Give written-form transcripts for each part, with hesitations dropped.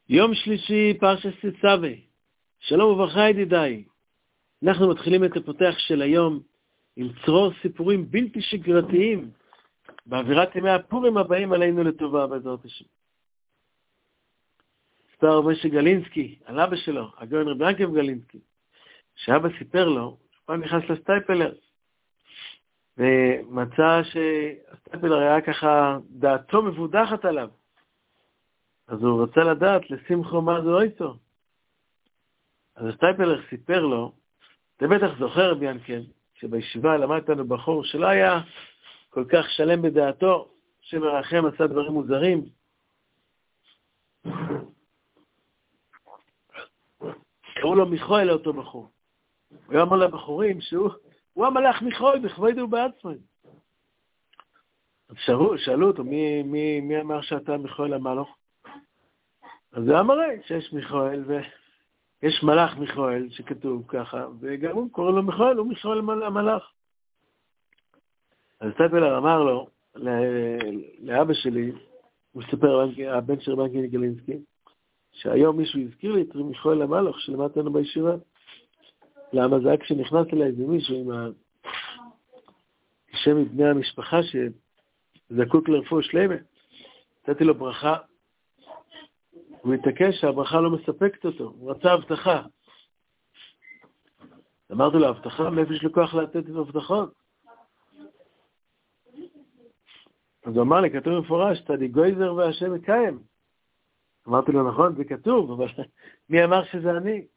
יום שלישי, פרשת תצווה. שלום וברכה ידידיי. אנחנו מתחילים את הפותח של היום עם צרור סיפורים בלתי שגרתיים באווירת ימי הפורים הבאים עלינו לטובה בעזרת השם. סיפר משה גלינסקי, על אבא שלו, הגאון רבי יעקב גלינסקי, שאבא סיפר לו, פעם נכנס לסטייפלר, ומצא שהסטייפלר היה ככה, דעתו מבודחת עליו. אז הוא רצה לדעת לשמחו מה זה אויסו. אז הסטייפלר סיפר לו, אתה בטח זוכר ביאנקן, שבישיבה למדתנו בחור שלא היה כל כך שלם בדעתו, שמרחם עשה דברים מוזרים. קראו לו מיכאל לאותו בחור. הוא אמר לבחורים שהוא המלאך מיכאל, בכבודו בעצמו. אז שאלו אותו, מי אמר שאתה מיכאל המלאך? אז הוא אמר שיש מיכאל ויש מלאך מיכאל שכתוב ככה, וגם הוא קורא לו מיכאל, הוא מיכאל המלאך. אז סטייפלר אמר לו, לאבא שלי, הוא מספר, הבן של רבי גלינסקי, שהיום מישהו הזכיר לי את מיכאל המלאך שלמדתנו בישיבה. למה זה היה כשנכנס אליי איזה מישהו עם שם מבני המשפחה שזקוק לרפואה שלמה. נתתי לו ברכה, הוא התעקש שהברכה לא מספקת אותו, הוא רצה הבטחה. אמרתי לו, הבטחה? מאיפה יש לו כוח לתת את הבטחות? אז הוא אמר לי, כתוב מפורש, תדי גויזר והשם מקיים. אמרתי לו, נכון, זה כתוב, אבל מי אמר שזה אני?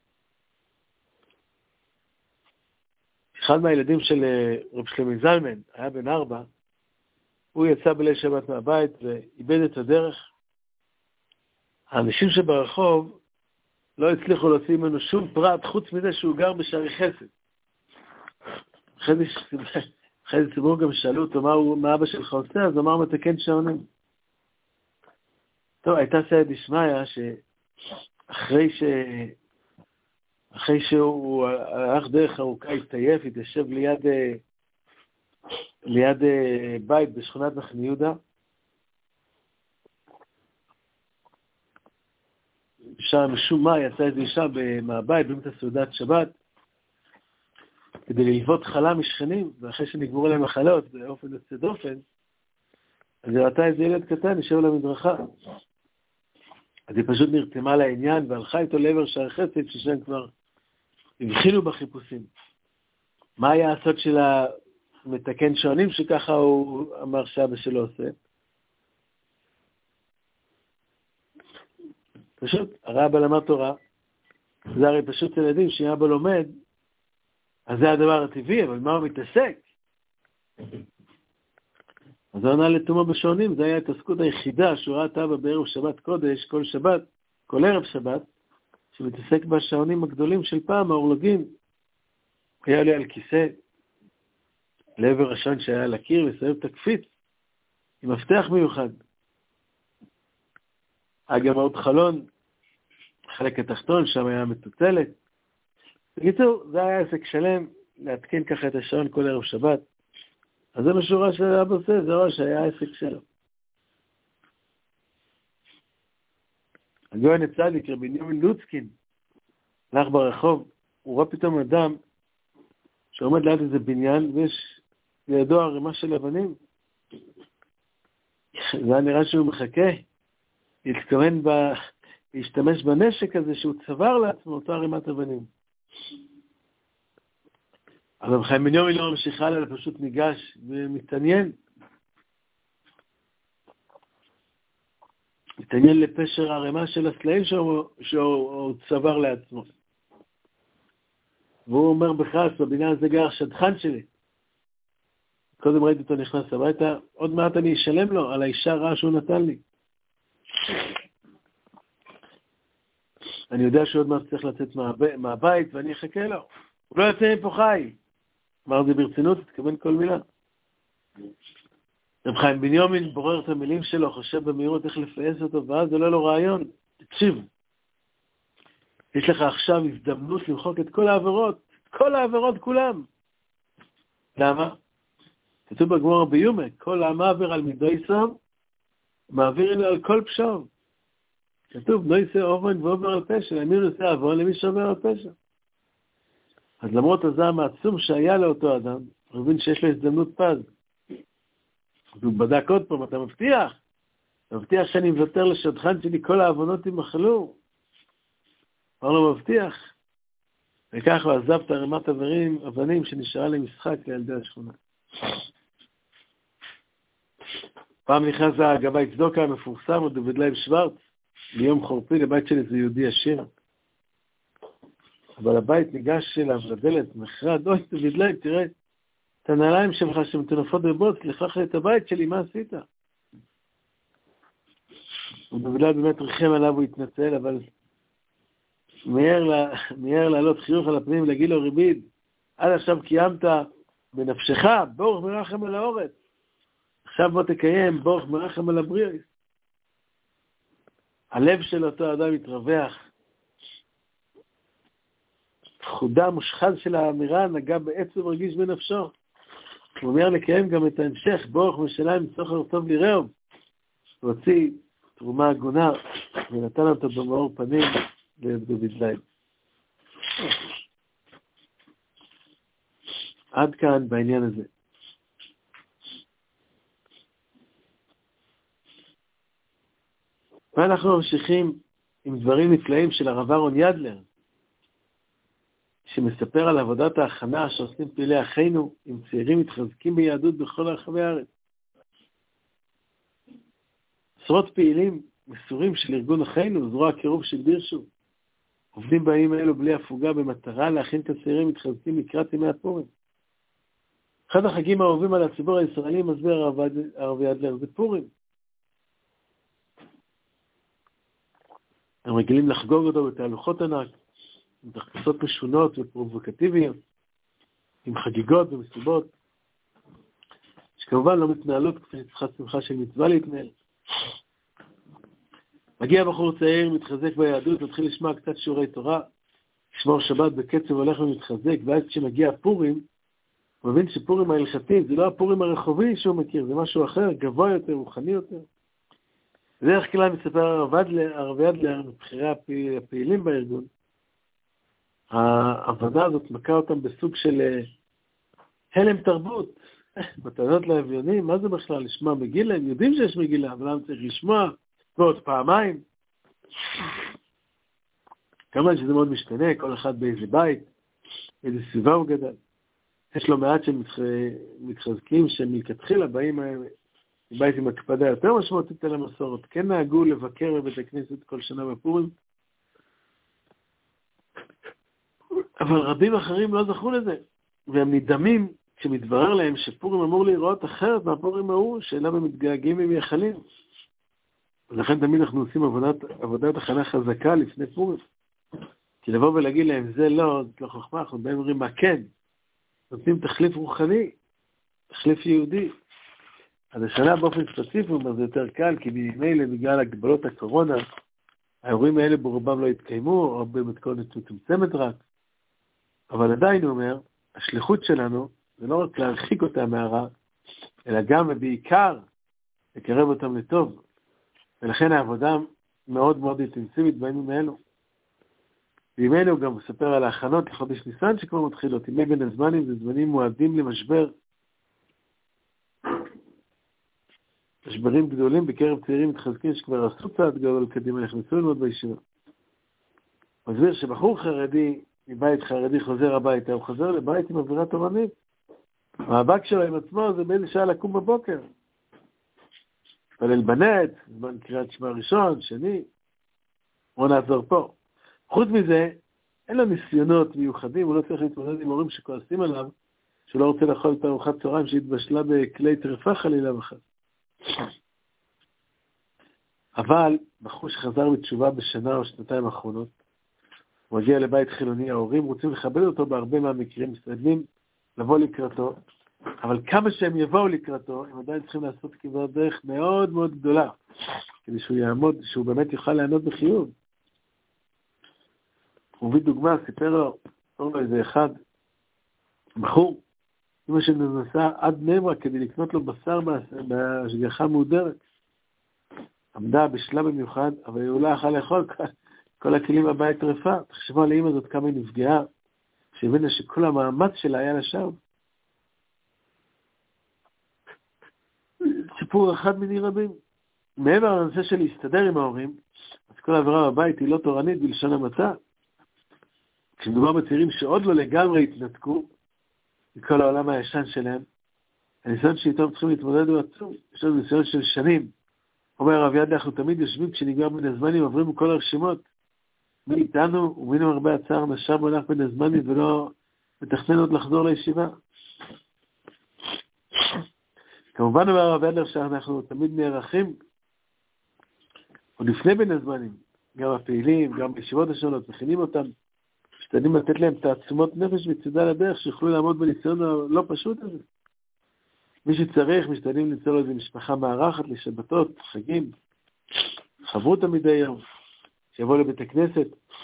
אחד מהילדים של רב שלמה זלמן, היה בן 4, הוא יצא בליל שבת מהבית ואיבד את הדרך. האנשים שברחוב לא הצליחו להוציא ממנו שום פרט, חוץ מזה שהוא גר בשערי חסד. אחרי זה ציבור גם שאלו אותו, מה אבא שלך עושה? אז אמר מתקן שעונים. טוב, הייתה סייד דשמיא אחרי שהוא הלך דרך ארוכה, התעייף, התיישב ליד בית בשכונת מחנה יהודה. שם משום מה יצא איזו אישה מהבית באמצע סעודת שבת, כדי ללוות חלה משכנים, ואחרי שנגמרו להם החלות באופן יוצא דופן, אז היא ראתה איזה ילד קטן, ישב על המדרכה. אז היא פשוט נרתמה לעניין, והלכה איתו לעבר שער חסד, ששם כבר הבחילו בחיפושים. מה היה הסוד של המתקן שעונים, שככה הוא אמר שאבא שלו עושה? פשוט, הרי אבא למד תורה, זה הרי פשוט ילדים שאם אבא לומד, אז זה הדבר הטבעי, אבל מה הוא מתעסק? אז הוא עונה לתומו בשעונים, זה היה התעסקות היחידה שהוא ראה את אבא בערב שבת קודש, כל שבת, כל ערב שבת, שמתעסק בשעונים הגדולים של פעם, האורלוגים. היה לי על כיסא, לעבר השעון שהיה על הקיר, וסביב תקפיץ, עם מפתח מיוחד. היה גם עוד חלון, חלק התחתון, שם היה מטוטלת. בקיצור, זה היה עסק שלם, להתקין ככה את השעון כל ערב שבת. אז זה משורה של אבא עושה, זה רואה שהיה עסק שלו. הגאון הצדיק, רבי בנימין לוצקין, הלך ברחוב, הוא רואה פתאום אדם שעומד ליד איזה בניין, ויש לידו ערימה של אבנים. זה היה נראה שהוא מחכה, להתכוון להשתמש בנשק הזה שהוא צבר לעצמו, אותו ערימת אבנים. אבל רב חיים בנימין לא ממשיך הלאה, אלא פשוט ניגש ומתעניין. מתעניין לפשר הערימה של הסלעים שהוא צבר לעצמו. והוא אומר בכעס, בבניין הזה גר שדכן שלי. קודם ראיתי אותו נכנס הביתה, עוד מעט אני אשלם לו על האישה הרעה שהוא נתן לי. אני יודע שעוד מעט צריך לצאת מהבית ואני אחכה לו. הוא לא יוצא מפה חי. אמר זה ברצינות, תתכוון כל מילה. רב חיים בנימין בורר את המילים שלו, חושב במהירות איך לפייס אותו, ואז עולה לו רעיון. תקשיב, יש לך עכשיו הזדמנות למחוק את כל העבירות כולם. למה? כתוב בגמרא ביומא, כל המעבר על מידו יסם, מעביר אליו על כל פשעו. כתוב, לא יישא אובן ועובר על פשע, למי הוא נושא עוון? למי שעובר על פשע. אז למרות הזעם העצום שהיה לאותו אדם, הוא מבין שיש לו הזדמנות פז. אז הוא בדק עוד פעם, אתה מבטיח? אתה מבטיח שאני מוותר לשדכן שלי, כל העוונות ימחלו? אמר לו, מבטיח. וכך הוא עזב את ערימת אבנים שנשארה למשחק לילדי השכונה. פעם נכנס הגבאי צדוקה המפורסם, עוד דוד לייב שוורץ, ביום חורפי לבית של איזה יהודי עשיר. אבל הבית ניגש אליו לדלת, נחרד, אוי, דוד לייב, תראה, את הנעליים שלך שמתונפות בבוץ, לכלך לי את הבית שלי, מה עשית? ודוד לייב באמת ריחם עליו, הוא התנצל, אבל מהר לעלות חיוך על הפנים ולהגיד לו, ריביד, עד עכשיו קיימת בנפשך, בורך מרחם על האורץ. עכשיו בוא תקיים בורך מרחם על הבריאות. הלב של אותו אדם מתרווח. חודה מושחז של האמירה נגע בעצב רגיש בנפשו. הוא אומר לקיים גם את ההמשך, בורך משלם סוחר טוב לרעום. הוא הוציא תרומה הגונה ונתן אותו במאור פנים לדוד לייב. עד כאן בעניין הזה. ואנחנו ממשיכים עם דברים נפלאים של הרב אהרון ידלר, שמספר על עבודת ההכנה שעושים פעילי אחינו עם צעירים מתחזקים ביהדות בכל רחבי הארץ. עשרות פעילים מסורים של ארגון אחינו, זרוע הקירוב של בירשו, עובדים בימים האלו בלי הפוגה במטרה להכין את הצעירים מתחזקים לקראת ימי הפורים. אחד החגים האהובים על הציבור הישראלי, מסביר הרב ידלר, זה פורים. הם רגילים לחגוג אותו בתהלוכות ענק, עם תחפושות משונות ופרובוקטיביות, עם חגיגות ומסיבות, שכמובן לא מתנהלות כפי שצריכה שמחה של מצווה להתנהל. מגיע בחור צעיר, מתחזק ביהדות, מתחיל לשמוע קצת שיעורי תורה, לשמור שבת בקצב הולך ומתחזק, ואז כשמגיע פורים, הוא מבין שפורים ההלכתי, זה לא הפורים הרחובי שהוא מכיר, זה משהו אחר, גבוה יותר, רוחני יותר. בדרך כלל מספר הרב ידלר, מבחירי הפעילים בארגון, העבודה הזאת מכה אותם בסוג של הלם תרבות, מתנות לאביונים, מה זה בכלל? לשמוע מגילה? הם יודעים שיש מגילה, אבל למה צריך לשמוע? ועוד פעמיים. כמובן שזה מאוד משתנה, כל אחד באיזה בית, איזה סביבה הוא גדל. יש לו מעט שמתחזקים שמלכתחילה באים מבית עם הקפדה יותר משמעותית על המסורת. כן נהגו לבקר בבית הכנסת כל שנה בפורים, אבל רבים אחרים לא זכו לזה, והם נדהמים כשמתברר להם שפורים אמור להיראות אחרת מהפורים ההוא, שאליו הם מתגעגעים ומייחלים. ולכן תמיד אנחנו עושים עבודת הכנה חזקה לפני פורים. כי לבוא ולהגיד להם, זה לא חוכמה, אנחנו באים אומרים, מה כן? נותנים תחליף רוחני, תחליף יהודי. אז השנה באופן ספציפי, זה יותר קל, כי ממילא בגלל הגבלות הקורונה, האירועים האלה ברובם לא התקיימו, או במתכונת מצומצמת רק. אבל עדיין הוא אומר, השליחות שלנו, זה לא רק להרחיק אותם מהרע, אלא גם ובעיקר לקרב אותם לטוב. ולכן העבודה מאוד מאוד אינטנסיבית בימים האלו. בימינו הוא גם מספר על ההכנות לחודש ניסן שכבר מתחילות. ימי בין הזמנים זה זמנים מועדים למשבר. משברים גדולים בקרב צעירים מתחזקים שכבר עשו צעד גדול קדימה, נכנסו ללמוד בישיבה. מסביר שבחור חרדי, מבית חרדי חוזר הביתה, הוא חוזר לבית עם אווירה תורנית. המאבק שלו עם עצמו זה באיזה שעה לקום בבוקר. פלל בנט, זמן קריאת שמע ראשון, שני, בוא נעזור פה. חוץ מזה, אין לו ניסיונות מיוחדים, הוא לא צריך להתמודד עם הורים שכועסים עליו, שהוא לא רוצה לאכול את ארוחת צהריים שהתבשלה בכלי טרפה חלילה וחד. אבל בחור שחזר בתשובה בשנה או שנתיים האחרונות, הוא מגיע לבית חילוני, ההורים רוצים לכבד אותו בהרבה מהמקרים, משתדלים לבוא לקראתו, אבל כמה שהם יבואו לקראתו, הם עדיין צריכים לעשות כברת דרך מאוד מאוד גדולה, כדי שהוא יעמוד, שהוא באמת יוכל לענות בחיוב. הוא מביא דוגמה, סיפר לו איזה אחד, בחור, אמא שלו נסע עד בני ברק כדי לקנות לו בשר בהשגחה מהודרת. עמדה בשלה במיוחד, אבל היא אולי יכלה לאכול כל הכלים בבית טרפה. תחשבו על האמא הזאת כמה היא נפגעה, שהבינה שכל המאמץ שלה היה לשווא. סיפור אחד מני רבים. מעבר לנושא של להסתדר עם ההורים, אז כל העבירה בבית היא לא תורנית בלשון המעטה. כשמדובר בצעירים שעוד לא לגמרי התנתקו מכל העולם הישן שלהם, הניסיון שאיתם צריכים להתמודד הוא עצום. יש לנו ניסיון של שנים. אומר הרב ידלין, אנחנו תמיד יושבים כשנגמר בין הזמנים, עוברים כל הרשימות. מי איתנו ומי למרבה הצער נשב הולך בין הזמנים ולא מתכנן עוד לחזור לישיבה. כמובן אומר הרב ידלין שאנחנו תמיד נערכים, עוד לפני בין הזמנים, גם הפעילים, גם בישיבות השונות, מכינים אותם, משתדלים לתת להם תעצומות נפש מצדה לדרך, שיוכלו לעמוד בניסיון הלא פשוט הזה. מי שצריך, משתדלים למצוא לו איזו משפחה מארחת לשבתות, חגים, חברות מדי יום, שיבוא לבית הכנסת,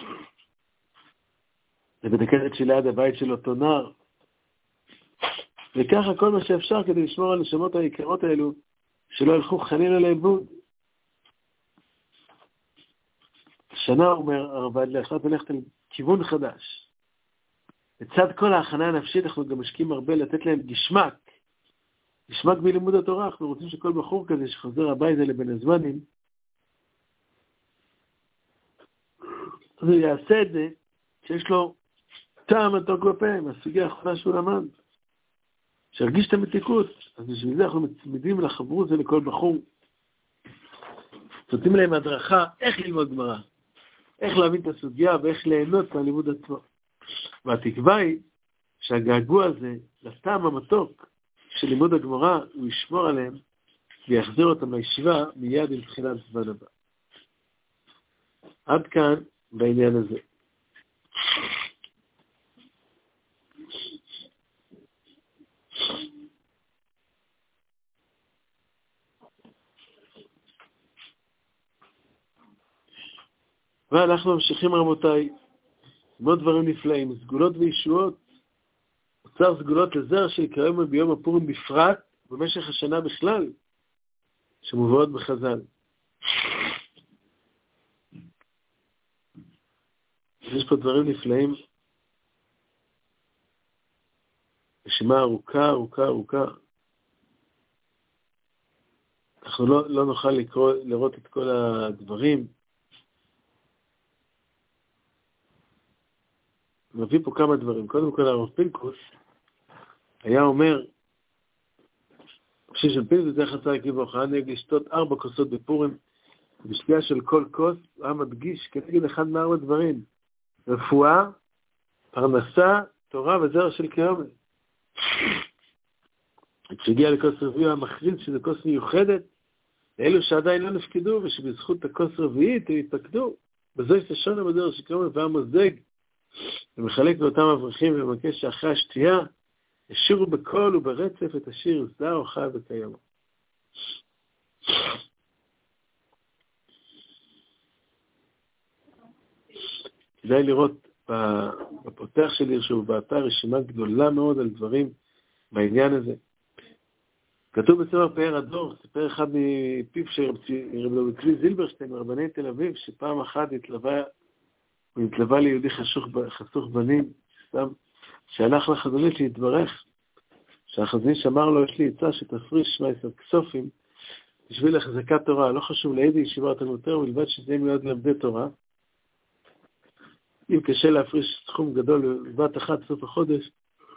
לבית הכנסת שליד הבית של אותו נער, וככה כל מה שאפשר כדי לשמור על נשמות היקרות האלו, שלא ילכו חלילה לאיבוד. השנה, אומר הרב ידלין, החלטנו ללכת על כיוון חדש. לצד כל ההכנה הנפשית, אנחנו גם משקיעים הרבה לתת להם גשמק בלימוד התורה. אנחנו רוצים שכל בחור כזה שחוזר הביתה לבין הזמנים, אז הוא יעשה את זה שיש לו טעם מתוק בפה, מהסוגיה האחרונה שהוא למד. שירגיש את המתיקות. אז בשביל זה אנחנו מצמידים לחברות זה לכל בחור. נותנים להם הדרכה איך ללמוד גמרא, איך להבין את הסוגיה ואיך ליהנות מהלימוד עצמו. והתקווה היא שהגעגוע הזה, לטעם המתוק של לימוד הגמרא, הוא ישמור עליהם ויחזיר אותם לישיבה מיד עם תחילת זמן הבא. עד כאן בעניין הזה. ואנחנו ממשיכים רבותיי, מאוד דברים נפלאים, סגולות וישועות, אוצר סגולות לזרע שיקראו ביום הפורים בפרט, במשך השנה בכלל, שמובאות בחז"ל. יש פה דברים נפלאים, רשימה ארוכה, ארוכה, ארוכה. אנחנו לא נוכל לראות את כל הדברים. מביא פה כמה דברים. קודם כל, הרב פינקוס היה אומר, של פינקוס זה חצה עקיבא אוכל, נהג לשתות 4 כוסות בפורים, בשתייה של כל כוס, הוא היה מדגיש כנגד אחד מ4 דברים, רפואה, פרנסה, תורה וזרע של כיומן. כשהגיע לכוס רביעי, הוא מכריז שזו כוס מיוחדת, לאלו שעדיין לא נפקדו, ושבזכות הכוס רביעית הם יתפקדו. בזו יש השונה בזרע של כיומן, והיה מוזג, ומחלק לאותם אברכים ומבקש שאחרי השתייה ישירו בקול וברצף את השיר זר או חי וקיימא. כדאי לראות בפותח של ירשוב באתר רשימה גדולה מאוד על דברים בעניין הזה. כתוב בספר פאר הדור, סיפר אחד מפיו של רב צבי זילברשטיין מרבני תל אביב, שפעם אחת הוא התלווה ליהודי חסוך בנים, סתם, שהלך לחזון איש להתברך, שהחזון איש אמר לו, יש לי עצה שתפריש 17 כסופים, בשביל החזקת תורה, לא חשוב לאיזה ישיבה אתה נותר, מלבד שזה מיועד ללמדי תורה. אם קשה להפריש סכום גדול בבת אחת סוף החודש,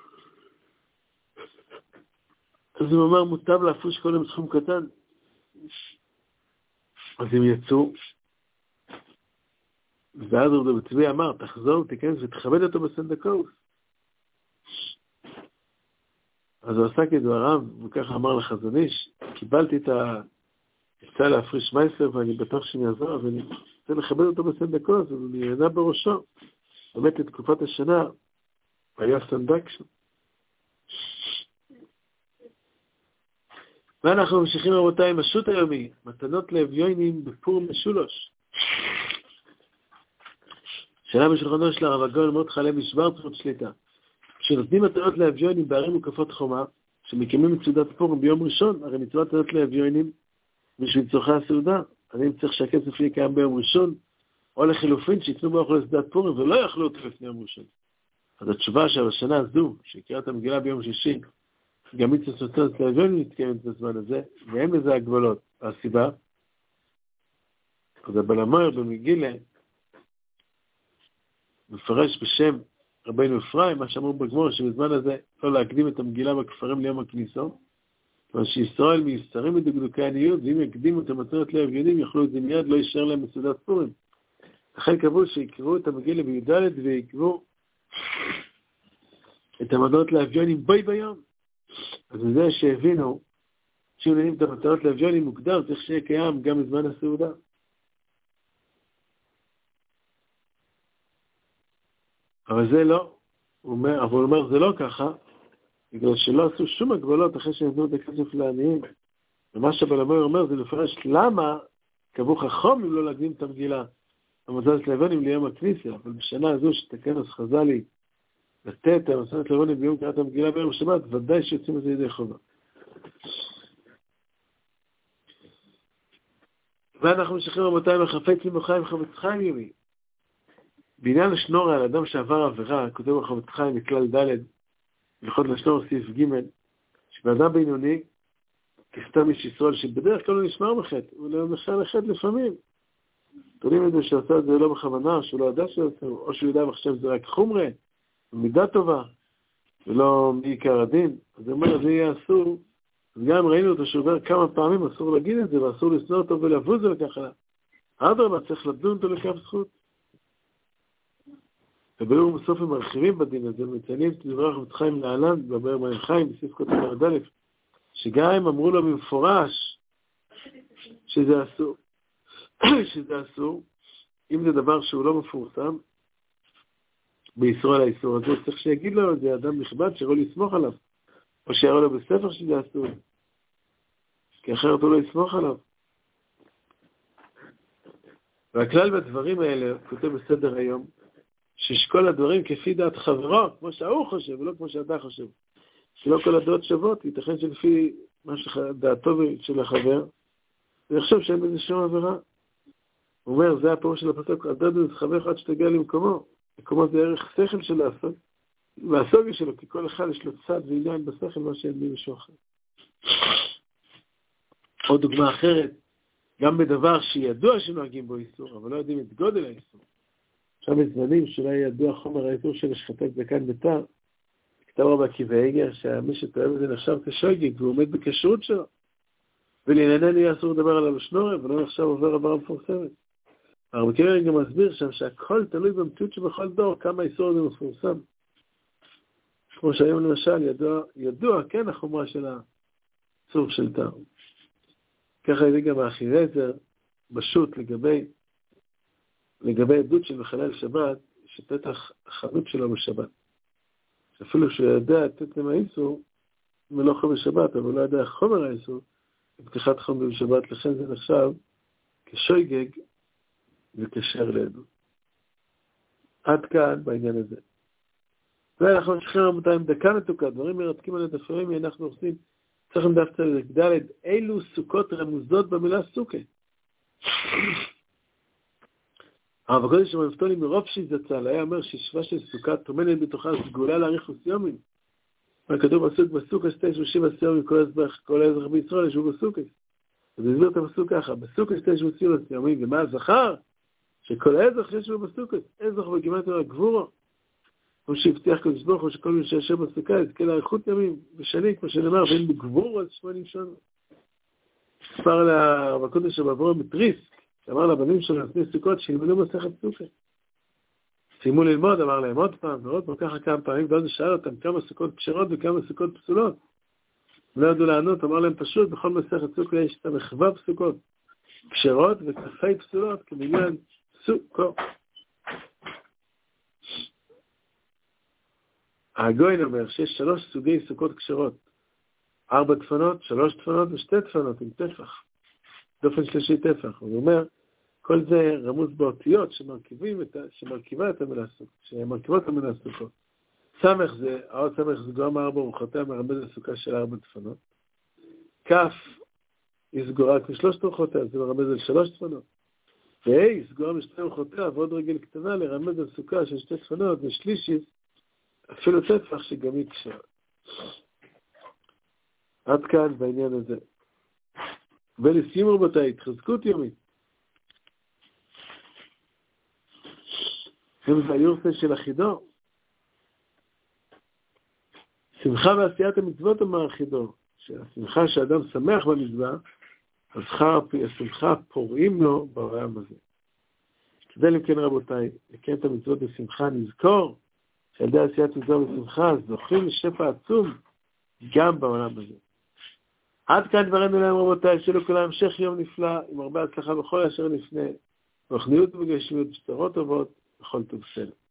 אז הוא אמר, מוטב להפריש כל יום סכום קטן. אז הם יצאו, ואז רב צבי אמר, תחזור, תיכנס ותכבד אותו בסנדקות. אז הוא עשה כדבריו, וככה אמר לחזון איש, קיבלתי את העצה להפריש 17, ואני בטוח שאני אעזור, ואני רוצה לכבד אותו בסנדקות, ואני נהנה בראשו. באמת לתקופת השנה, היה סנדק שם. ואנחנו ממשיכים רבותיי עם השו"ת היומי, מתנות לאביונים בפורים משולש. שאלה בשולחנו של הרב הגאון מרדכי הלוי שוורצמן שליטה. כשנותנים מתנות לאביונים בערים מוקפות חומה, שמקימים את סעודת פורים ביום ראשון, הרי מצוות מתנות לאביונים בשביל צורכי הסעודה, אני צריך שהכסף יהיה קיים ביום ראשון, או לחילופין שיתנו באוכל לשדת פורים, ולא יאכלו אותו לפני יום ראשון. אז התשובה שהשנה הזו, שהקרא את המגילה ביום שישי, גם מצוות סוצרת לאביון מתקיימת בזמן הזה, ואין לזה הגבלות. הסיבה, אז הבעל המאיר במגילה, מפרש בשם רבינו אפרים, מה שאמרו בגמור, שבזמן הזה לא להקדים את המגילה בכפרים ליום הכניסו, אבל שישראל מיוסרים מדקדוקי עניות, ואם יקדימו את המתנות לאביונים, יאכלו את זה מיד, לא יישאר להם בסעודת פורים. לכן קבעו שיקראו את המגילה בי"ד ויקראו את המתנות לאביונים בוי ביום. אז זה שהבינו, שאם נהנים את המתנות לאביונים מוקדם, צריך שיהיה קיים גם בזמן הסעודה. אבל זה לא, אבל הוא אומר, זה לא ככה, בגלל שלא עשו שום הגבלות אחרי שנתנו את הכסף לעניים. ומה שהבעל המאיר אומר, זה לפרש למה קבעו חכמים לא להקדים את המגילה המתנות לאביונים ליום הכניסה, אבל בשנה הזו שתקן אז חז"לי לתת את המתנות לאביונים ביום קריאת המגילה ביום שבת, ודאי שיוצאים את זה ידי חובה. ואנחנו משחררים רבותיי מחפץ למוחיים חפץ חיים יומי. בעניין השנור על אדם שעבר עבירה, כותב החפץ חיים מכלל ד' הלכות לשנור סעיף ג', שבאדם בינוני, כסתם איש ישראל, שבדרך כלל הוא נשמר מחטא, אבל הוא נחשב לחטא לפעמים. תולים את זה שעושה את זה לא בכוונה, שהוא לא ידע שעושה, או שהוא ידע וחשב זה רק חומרה, מידה טובה, ולא מעיקר הדין. אז הוא אומר, זה יהיה אסור. אז גם ראינו אותו שעובר כמה פעמים, אסור להגיד את זה, ואסור לשנוא אותו ולבוז על כך. אדרבה, צריך לדון אותו לכף זכות. וביום בסוף הם מרחיבים בדין הזה, מציינים את דברי החפץ חיים להלן, בבאר מים חיים, בסעיף כותב י"א, שגם הם אמרו לו במפורש שזה אסור. שזה אסור, אם זה דבר שהוא לא מפורסם, בישראל על האיסור הזה, צריך שיגיד לו את זה אדם נכבד, שיראו לסמוך עליו, או שיראו לו בספר שזה אסור, כי אחרת הוא לא יסמוך עליו. והכלל בדברים האלה, כותב בסדר היום, ששכל הדברים כפי דעת חברו, כמו שההוא חושב, ולא כמו שאתה חושב. שלא כל הדעות שוות, ייתכן שלפי מה שדעתו של החבר, הוא יחשוב שאין בזה שום עבירה. הוא אומר, זה הפירוש של הפסוק, הדעת חבר עד שתגיע למקומו. מקומו זה ערך שכל של לעשות, והסוגיה שלו, כי כל אחד יש לו צד ועניין בשכל, מה שאין לי משהו אחר. עוד דוגמה אחרת, גם בדבר שידוע שנוהגים בו איסור, אבל לא יודעים את גודל האיסור. עכשיו בזמנים שאולי ידוע חומר האיסור של השחתת זקן ביתר, כתב רבי עקיבא איגר, שמי שתואם את זה נחשב כשוגג, והוא עומד בכשרות שלו. ולענייננו יהיה אסור לדבר עליו בשנורם, ולא נחשב עובר עבר המפורסמת. הרב עקיבא גם מסביר שם שהכל תלוי במציאות שבכל דור, כמה איסור זה מפורסם. כמו שהיום למשל ידוע כן החומרה של הצור של תר. ככה ידע גם האחירזר, בשו"ת לגבי עדות של מחלל שבת, שפתח החנות שלו בשבת. אפילו שהוא יודע את עצם האיסור, מלאכה בשבת, אבל לא יודע חומר האיסור, בפתיחת חומר בשבת, לכן זה נחשב כשויגג וכשר לעדות. עד כאן בעניין הזה. ואנחנו נשחרר רבותיים דקה מתוקה, דברים מרתקים על הדפרים, אנחנו עושים, צריכים דווקא לד' אילו סוכות רמוזות במילה סוכה. הרב הקודש שמנפתולי מרוב שיזצל, היה אומר שישבה של סוכה תומנת בתוכה סגולה לאריכות יומים. כתוב פסוק בסוכה 27 סיומים כל האזרח בישראל ישבו בסוכה. אז הסביר את הפסוק ככה, בסוכה 27 סיומים, ומה הזכר? שכל האזרח ישבו בסוכה, אזרח וכמעט על הגבורו. כמו שהבטיח קדוש ברוך הוא שכל מי שישב בסוכה יזכה לאריכות ימים ושנים, כמו שנאמר, ואין בגבורו אז 80 שנה. ספר לרב הקודש שבעבורו מתריס, שאמר לבנים שלו לפני סוכות שילמדו מסכת סוכה. סיימו ללמוד, אמר להם עוד פעם ועוד פעם, ככה כמה פעמים, ואז הוא שאל אותם כמה סוכות כשרות וכמה סוכות פסולות. הם לא ידעו לענות, אמר להם פשוט, בכל מסכת סוכה יש את המחווה סוכות כשרות וכפי פסולות, כמניין סוכות. הגויין אומר שיש 3 סוגי סוכות כשרות, 4 דפנות, 3 דפנות ו2 דפנות עם טפח. דופן שלישי טפח. הוא אומר, כל זה רמוז באותיות שמרכיבה את המילה סוכה, שמרכיבות את המילה סוכה. סמך זה, האות סמך זה גם 4 רוחותיה מרמז לסוכה של 4 דפנות. כף היא סגורה כשלושת אורחותיה, זה מרמז על 3 צפונות. והיא סגורה משתי אורחותיה, ועוד רגל קטנה לרמז על סוכה של 2 צפונות, ושלישית, אפילו טפח שגם היא קשרה. עד כאן בעניין הזה. ולסיום רבותיי, התחזקות יומית. זה היורצה של החידור. שמחה ועשיית המצוות אמר החידור, שהשמחה שאדם שמח במצווה, אז השמחה פורעים לו בעולם הזה. כדי למכן רבותיי, לקיים את המצוות בשמחה, נזכור שעל ידי עשיית מצוות בשמחה, זוכים לשפע עצום גם בעולם הזה. עד כאן דברנו להם רבותיי, שלו כולם המשך יום נפלא, עם הרבה הצלחה בכל אשר נפנה, ברוחניות ובגשמיות, בשטרות טובות, בכל טוב סלם.